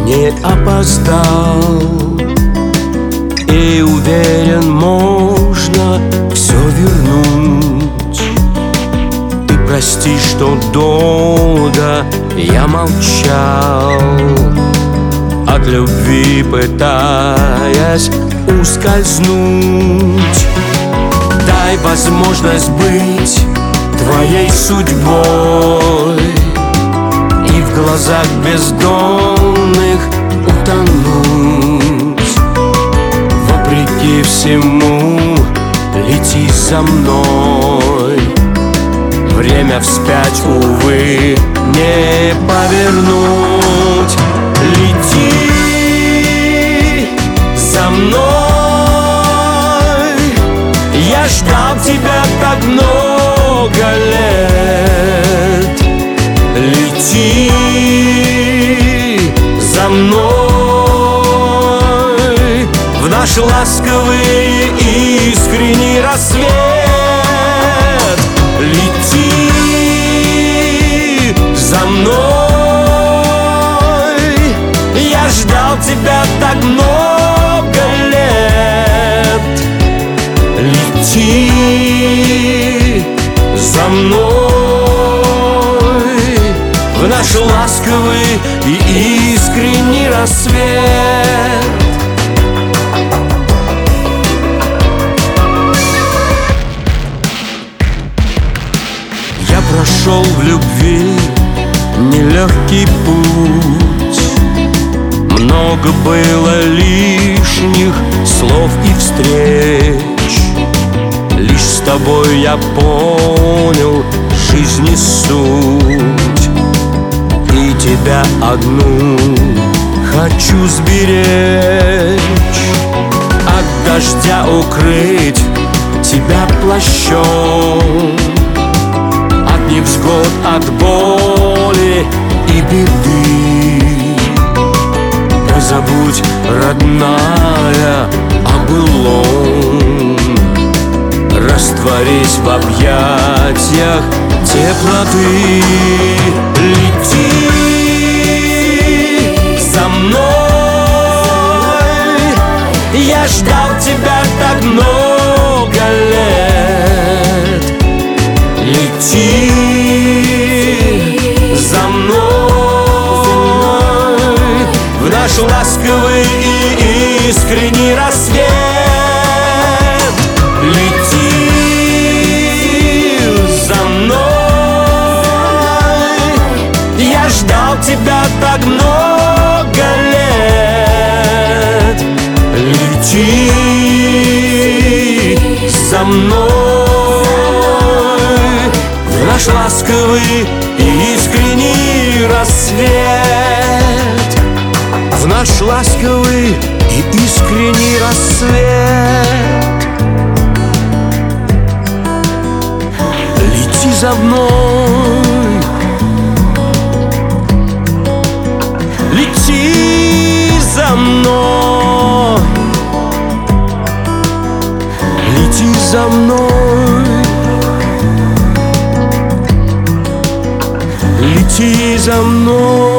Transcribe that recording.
не опоздал. И уверен, можно все вернуть. Ты прости, что долго я молчал, от любви пытаясь ускользнуть. Дай возможность быть твоей судьбой и в глазах бездонных утонуть. Вопреки всему лети за мной. Время вспять, увы, не повернуть. Лети за мной. Я ждал тебя так много лет. Лети за мной в наш ласковый и искренний рассвет. Лети за мной. Я ждал тебя так много лет. Лети за мной в наш ласковый и искренний рассвет. Я прошел в любви нелегкий путь. Много было лишних слов и встреч. Лишь с тобой я понял жизни суть. И тебя одну хочу сберечь, от дождя укрыть тебя плащом, от невзгод, от боли и беды. Да забудь, родная, о былом, растворись в объятиях теплоты. Лети за мной. Я ждал тебя так много лет. Лети за мной в наш ласковый и искренний рассвет. Лети за мной. Я ждал тебя так много лет. Лети за мной в наш ласковый и искренний рассвет. В наш ласковый и искренний рассвет. Лети за мной. Лети за мной. Лети за мной. Лети за мной.